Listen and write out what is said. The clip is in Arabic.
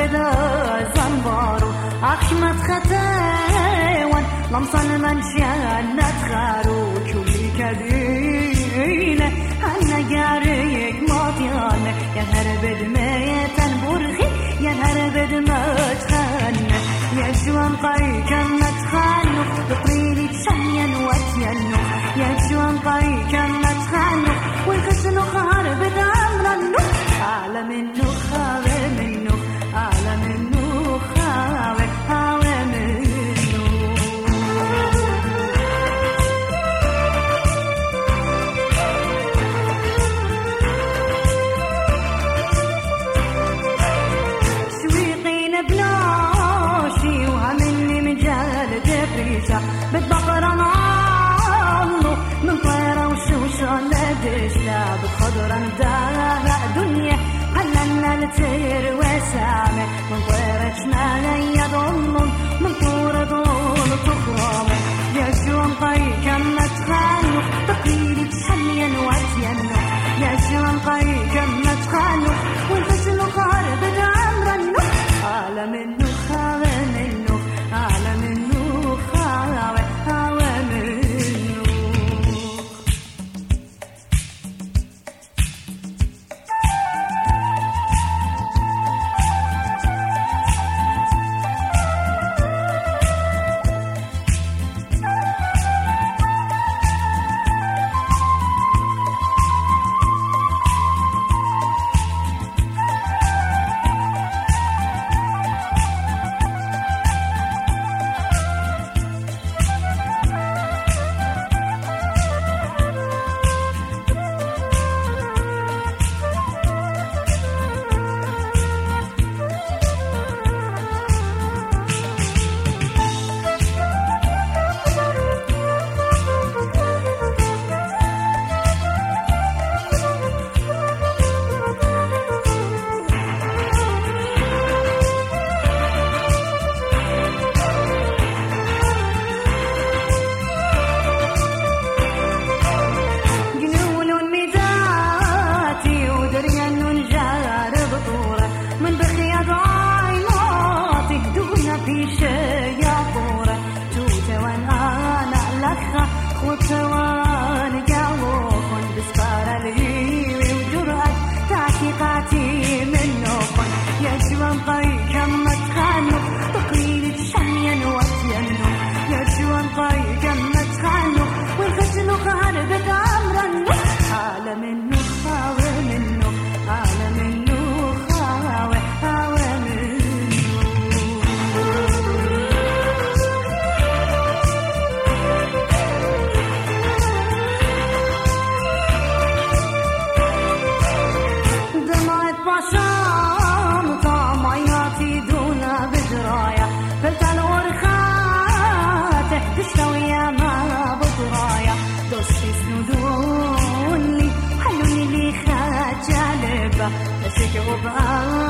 بدا زنبارو أخمت ختوان لمصان منشان نتخارو كولي كدينة هنا جاريك ماطيان يا هربد ميتان برخي يا هربد متخانة يا جوان طريقا متخانو بطريلي تشميا واتيانو يا جوان طريقا متخانو والخسنو خاربد أمرانو أعلى منو خاوي منو أعلى منو خاوي هاوي منو شويقين بلاشي وهمني مجال دبريشة بالبقرة نعلو من طيرة وشوشة لدشنا بالخضرة ندارة دنيا هلنا نتير وسامة من طيرتنا يضلون من طور ضول تخرم يا جوان طريقا متخانو تقيلي تشميا واتيانو يا جوان طريقا متخانو والغسل خارب دامرنو أعلى منو خاوي منو أعلى منو خاوي هاوي منو شكوى